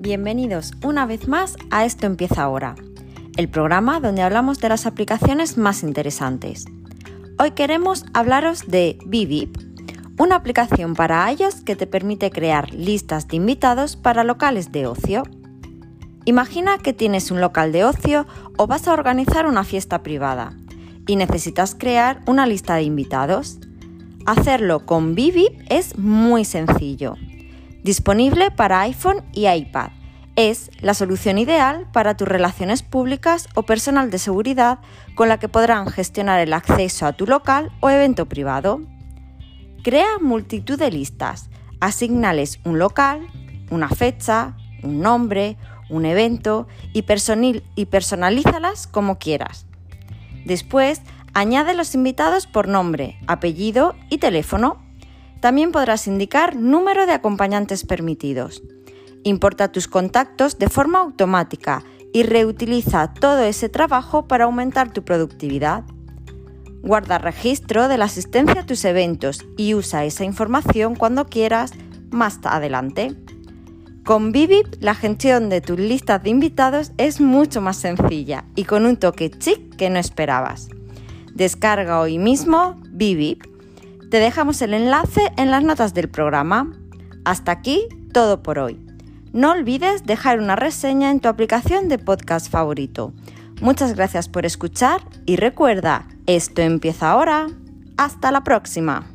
Bienvenidos una vez más a Esto empieza ahora, el programa donde hablamos de las aplicaciones más interesantes. Hoy queremos hablaros de Bibip, una aplicación para iOS que te permite crear listas de invitados para locales de ocio. Imagina que tienes un local de ocio o vas a organizar una fiesta privada y necesitas crear una lista de invitados. Hacerlo con Bibip es muy sencillo. Disponible para iPhone y iPad. Es la solución ideal para tus relaciones públicas o personal de seguridad con la que podrán gestionar el acceso a tu local o evento privado. Crea multitud de listas. Asignales un local, una fecha, un nombre, un evento y personalízalas como quieras. Después, añade los invitados por nombre, apellido y teléfono. También podrás indicar número de acompañantes permitidos. Importa tus contactos de forma automática y reutiliza todo ese trabajo para aumentar tu productividad. Guarda registro de la asistencia a tus eventos y usa esa información cuando quieras más adelante. Con Bibip, la gestión de tus listas de invitados es mucho más sencilla y con un toque chic que no esperabas. Descarga hoy mismo Bibip. Te dejamos el enlace en las notas del programa. Hasta aquí todo por hoy. No olvides dejar una reseña en tu aplicación de podcast favorito. Muchas gracias por escuchar y recuerda, esto empieza ahora. ¡Hasta la próxima!